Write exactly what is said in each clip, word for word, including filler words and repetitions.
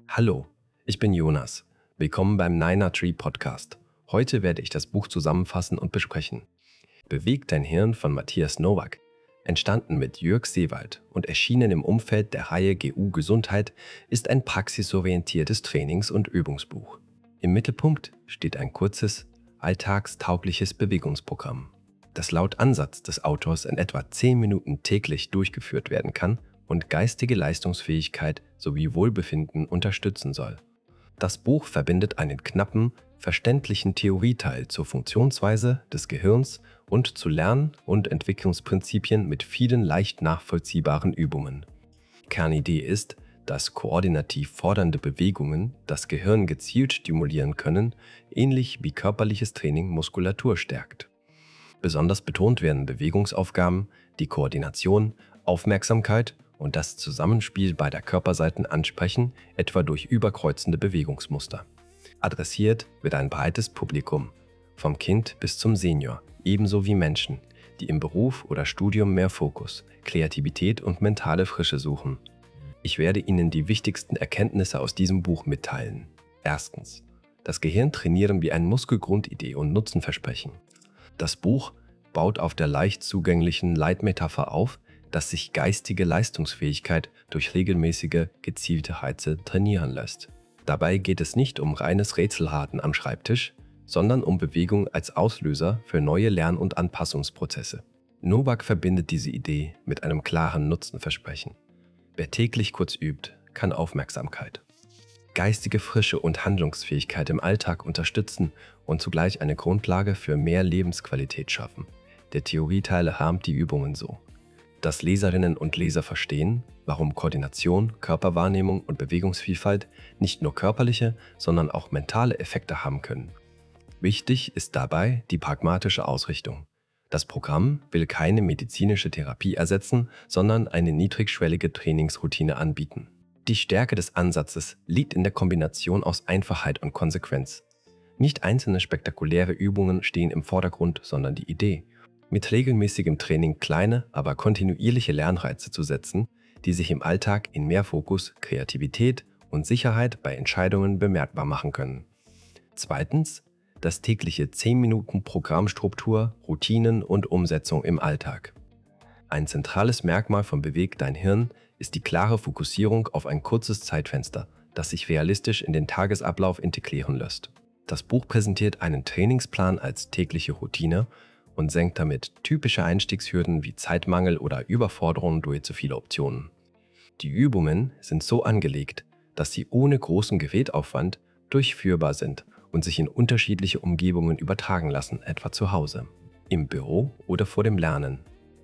Hallo, ich bin Jonas. Willkommen beim Niner Tree Podcast. Heute werde ich das Buch zusammenfassen und besprechen. Beweg dein Hirn von Matthias Nowak. Entstanden mit Jörg Seewald und erschienen im Umfeld der Reihe G U Gesundheit, ist ein praxisorientiertes Trainings- und Übungsbuch. Im Mittelpunkt steht ein kurzes, alltagstaugliches Bewegungsprogramm, das laut Ansatz des Autors in etwa zehn Minuten täglich durchgeführt werden kann und geistige Leistungsfähigkeit sowie Wohlbefinden unterstützen soll. Das Buch verbindet einen knappen, verständlichen Theorieteil zur Funktionsweise des Gehirns und zu Lern- und Entwicklungsprinzipien mit vielen leicht nachvollziehbaren Übungen. Kernidee ist, dass koordinativ fordernde Bewegungen das Gehirn gezielt stimulieren können, ähnlich wie körperliches Training Muskulatur stärkt. Besonders betont werden Bewegungsaufgaben, die Koordination, Aufmerksamkeit und das Zusammenspiel beider Körperseiten ansprechen, etwa durch überkreuzende Bewegungsmuster. Adressiert wird ein breites Publikum, vom Kind bis zum Senior, ebenso wie Menschen, die im Beruf oder Studium mehr Fokus, Kreativität und mentale Frische suchen. Ich werde Ihnen die wichtigsten Erkenntnisse aus diesem Buch mitteilen. Erstens. Das Gehirn trainieren wie ein Muskelgrundidee und Nutzenversprechen. Das Buch baut auf der leicht zugänglichen Leitmetapher auf, dass sich geistige Leistungsfähigkeit durch regelmäßige, gezielte Reize trainieren lässt. Dabei geht es nicht um reines Rätselraten am Schreibtisch, sondern um Bewegung als Auslöser für neue Lern- und Anpassungsprozesse. Nowak verbindet diese Idee mit einem klaren Nutzenversprechen. Wer täglich kurz übt, kann Aufmerksamkeit, geistige Frische und Handlungsfähigkeit im Alltag unterstützen und zugleich eine Grundlage für mehr Lebensqualität schaffen. Der Theorieteil rahmt die Übungen so, dass Leserinnen und Leser verstehen, warum Koordination, Körperwahrnehmung und Bewegungsvielfalt nicht nur körperliche, sondern auch mentale Effekte haben können. Wichtig ist dabei die pragmatische Ausrichtung. Das Programm will keine medizinische Therapie ersetzen, sondern eine niedrigschwellige Trainingsroutine anbieten. Die Stärke des Ansatzes liegt in der Kombination aus Einfachheit und Konsequenz. Nicht einzelne spektakuläre Übungen stehen im Vordergrund, sondern die Idee, mit regelmäßigem Training kleine, aber kontinuierliche Lernreize zu setzen, die sich im Alltag in mehr Fokus, Kreativität und Sicherheit bei Entscheidungen bemerkbar machen können. Zweitens, das tägliche zehn Minuten Programmstruktur, Routinen und Umsetzung im Alltag. Ein zentrales Merkmal von Beweg dein Hirn ist die klare Fokussierung auf ein kurzes Zeitfenster, das sich realistisch in den Tagesablauf integrieren lässt. Das Buch präsentiert einen Trainingsplan als tägliche Routine und senkt damit typische Einstiegshürden wie Zeitmangel oder Überforderung durch zu viele Optionen. Die Übungen sind so angelegt, dass sie ohne großen Gerätaufwand durchführbar sind und sich in unterschiedliche Umgebungen übertragen lassen, etwa zu Hause, im Büro oder vor dem Lernen.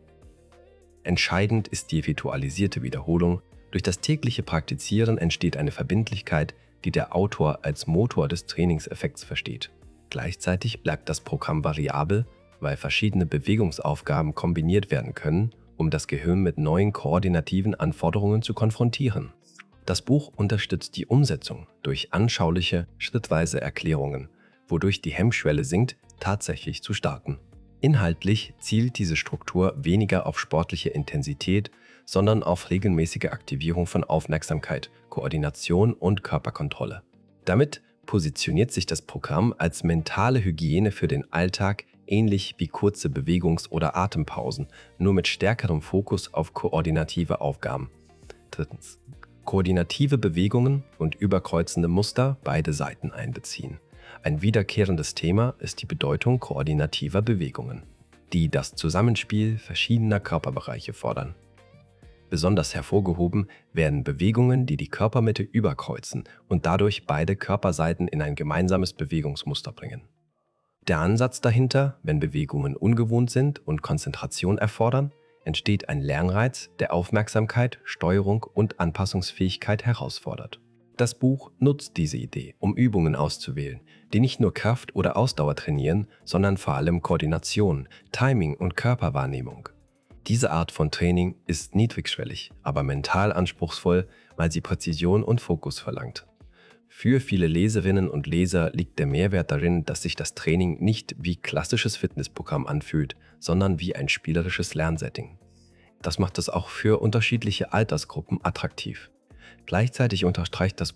Entscheidend ist die ritualisierte Wiederholung. Durch das tägliche Praktizieren entsteht eine Verbindlichkeit, die der Autor als Motor des Trainingseffekts versteht. Gleichzeitig bleibt das Programm variabel, weil verschiedene Bewegungsaufgaben kombiniert werden können, um das Gehirn mit neuen koordinativen Anforderungen zu konfrontieren. Das Buch unterstützt die Umsetzung durch anschauliche, schrittweise Erklärungen, wodurch die Hemmschwelle sinkt, tatsächlich zu starten. Inhaltlich zielt diese Struktur weniger auf sportliche Intensität, sondern auf regelmäßige Aktivierung von Aufmerksamkeit, Koordination und Körperkontrolle. Damit positioniert sich das Programm als mentale Hygiene für den Alltag, ähnlich wie kurze Bewegungs- oder Atempausen, nur mit stärkerem Fokus auf koordinative Aufgaben. Drittens. Koordinative Bewegungen und überkreuzende Muster beide Seiten einbeziehen. Ein wiederkehrendes Thema ist die Bedeutung koordinativer Bewegungen, die das Zusammenspiel verschiedener Körperbereiche fordern. Besonders hervorgehoben werden Bewegungen, die die Körpermitte überkreuzen und dadurch beide Körperseiten in ein gemeinsames Bewegungsmuster bringen. Der Ansatz dahinter, wenn Bewegungen ungewohnt sind und Konzentration erfordern, entsteht ein Lernreiz, der Aufmerksamkeit, Steuerung und Anpassungsfähigkeit herausfordert. Das Buch nutzt diese Idee, um Übungen auszuwählen, die nicht nur Kraft oder Ausdauer trainieren, sondern vor allem Koordination, Timing und Körperwahrnehmung. Diese Art von Training ist niedrigschwellig, aber mental anspruchsvoll, weil sie Präzision und Fokus verlangt. Für viele Leserinnen und Leser liegt der Mehrwert darin, dass sich das Training nicht wie klassisches Fitnessprogramm anfühlt, sondern wie ein spielerisches Lernsetting. Das macht es auch für unterschiedliche Altersgruppen attraktiv. Gleichzeitig unterstreicht das Buch,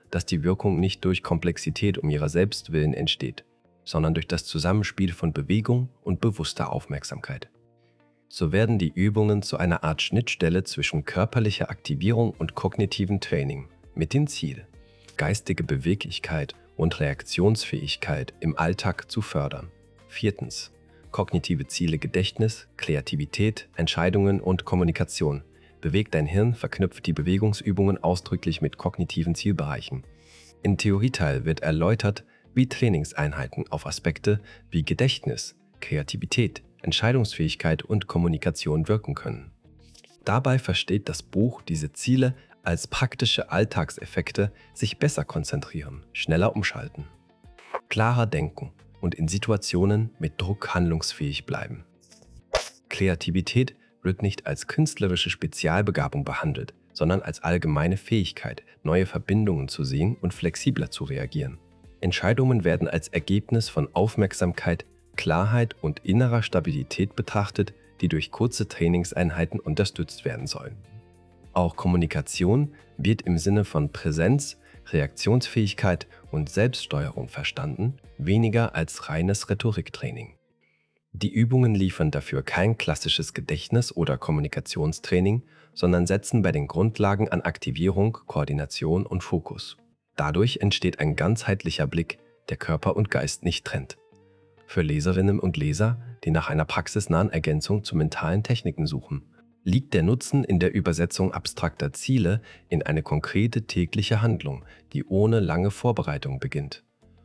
dass die Wirkung nicht durch Komplexität um ihrer selbst willen entsteht, sondern durch das Zusammenspiel von Bewegung und bewusster Aufmerksamkeit. So werden die Übungen zu einer Art Schnittstelle zwischen körperlicher Aktivierung und kognitiven Training mit dem Ziel, geistige Beweglichkeit und Reaktionsfähigkeit im Alltag zu fördern. Viertens. Kognitive Ziele Gedächtnis, Kreativität, Entscheidungen und Kommunikation. Bewegt dein Hirn verknüpft die Bewegungsübungen ausdrücklich mit kognitiven Zielbereichen. Im Theorieteil wird erläutert, wie Trainingseinheiten auf Aspekte wie Gedächtnis, Kreativität, Entscheidungsfähigkeit und Kommunikation wirken können. Dabei versteht das Buch diese Ziele als praktische Alltagseffekte, sich besser konzentrieren, schneller umschalten, klarer denken und in Situationen mit Druck handlungsfähig bleiben. Kreativität wird nicht als künstlerische Spezialbegabung behandelt, sondern als allgemeine Fähigkeit, neue Verbindungen zu sehen und flexibler zu reagieren. Entscheidungen werden als Ergebnis von Aufmerksamkeit, Klarheit und innerer Stabilität betrachtet, die durch kurze Trainingseinheiten unterstützt werden sollen. Auch Kommunikation wird im Sinne von Präsenz, Reaktionsfähigkeit und Selbststeuerung verstanden, weniger als reines Rhetoriktraining. Die Übungen liefern dafür kein klassisches Gedächtnis- oder Kommunikationstraining, sondern setzen bei den Grundlagen an Aktivierung, Koordination und Fokus. Dadurch entsteht ein ganzheitlicher Blick, der Körper und Geist nicht trennt. Für Leserinnen und Leser, die nach einer praxisnahen Ergänzung zu mentalen Techniken suchen, liegt der Nutzen in der Übersetzung abstrakter Ziele in eine konkrete tägliche Handlung, die ohne lange Vorbereitung beginnt.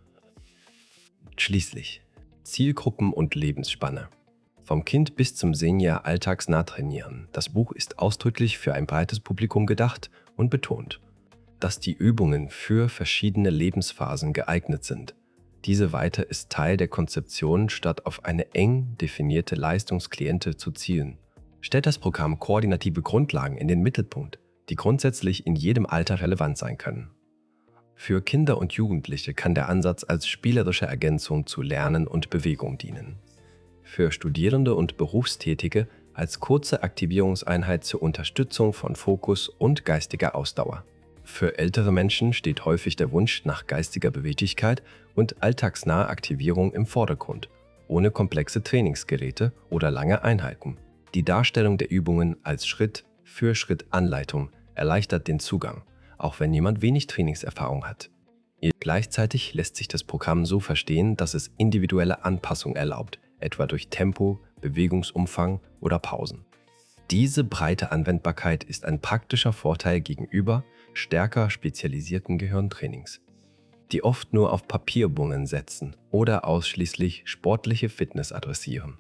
Schließlich Zielgruppen und Lebensspanne. Vom Kind bis zum Senior alltagsnah trainieren. Das Buch ist ausdrücklich für ein breites Publikum gedacht und betont, dass die Übungen für verschiedene Lebensphasen geeignet sind. Diese Weite ist Teil der Konzeption, statt auf eine eng definierte Leistungskliente zu zielen. Stellt das Programm koordinative Grundlagen in den Mittelpunkt, die grundsätzlich in jedem Alter relevant sein können. Für Kinder und Jugendliche kann der Ansatz als spielerische Ergänzung zu Lernen und Bewegung dienen. Für Studierende und Berufstätige als kurze Aktivierungseinheit zur Unterstützung von Fokus und geistiger Ausdauer. Für ältere Menschen steht häufig der Wunsch nach geistiger Beweglichkeit und alltagsnaher Aktivierung im Vordergrund, ohne komplexe Trainingsgeräte oder lange Einheiten. Die Darstellung der Übungen als Schritt-für-Schritt-Anleitung erleichtert den Zugang, auch wenn jemand wenig Trainingserfahrung hat. Gleichzeitig lässt sich das Programm so verstehen, dass es individuelle Anpassung erlaubt, etwa durch Tempo, Bewegungsumfang oder Pausen. Diese breite Anwendbarkeit ist ein praktischer Vorteil gegenüber stärker spezialisierten Gehirntrainings, die oft nur auf Papierübungen setzen oder ausschließlich sportliche Fitness adressieren.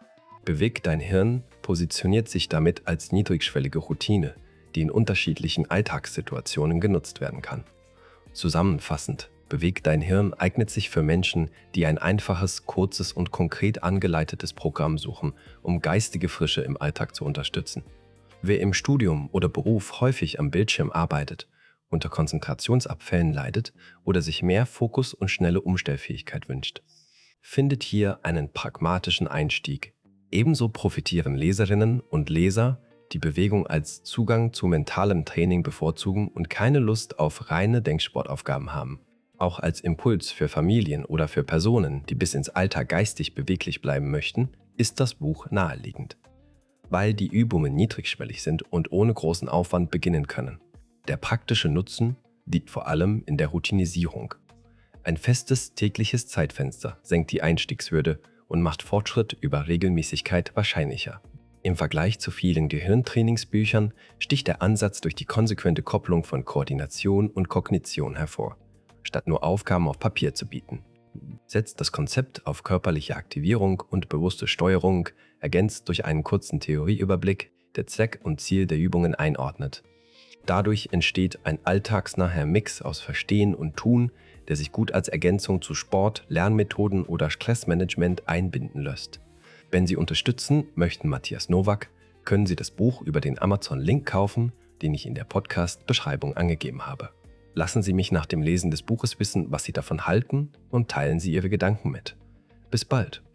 Beweg dein Hirn positioniert sich damit als niedrigschwellige Routine, die in unterschiedlichen Alltagssituationen genutzt werden kann. Zusammenfassend, Beweg dein Hirn eignet sich für Menschen, die ein einfaches, kurzes und konkret angeleitetes Programm suchen, um geistige Frische im Alltag zu unterstützen. Wer im Studium oder Beruf häufig am Bildschirm arbeitet, unter Konzentrationsabfällen leidet oder sich mehr Fokus und schnelle Umstellfähigkeit wünscht, findet hier einen pragmatischen Einstieg. Ebenso profitieren Leserinnen und Leser, die Bewegung als Zugang zu mentalem Training bevorzugen und keine Lust auf reine Denksportaufgaben haben. Auch als Impuls für Familien oder für Personen, die bis ins Alter geistig beweglich bleiben möchten, ist das Buch naheliegend, weil die Übungen niedrigschwellig sind und ohne großen Aufwand beginnen können. Der praktische Nutzen liegt vor allem in der Routinisierung. Ein festes tägliches Zeitfenster senkt die Einstiegshürde und macht Fortschritt über Regelmäßigkeit wahrscheinlicher. Im Vergleich zu vielen Gehirntrainingsbüchern sticht der Ansatz durch die konsequente Kopplung von Koordination und Kognition hervor, statt nur Aufgaben auf Papier zu bieten. Setzt das Konzept auf körperliche Aktivierung und bewusste Steuerung, ergänzt durch einen kurzen Theorieüberblick, der Zweck und Ziel der Übungen einordnet. Dadurch entsteht ein alltagsnaher Mix aus Verstehen und Tun, der sich gut als Ergänzung zu Sport, Lernmethoden oder Stressmanagement einbinden lässt. Wenn Sie unterstützen möchten Matthias Nowak, können Sie das Buch über den Amazon-Link kaufen, den ich in der Podcast-Beschreibung angegeben habe. Lassen Sie mich nach dem Lesen des Buches wissen, was Sie davon halten, und teilen Sie Ihre Gedanken mit. Bis bald!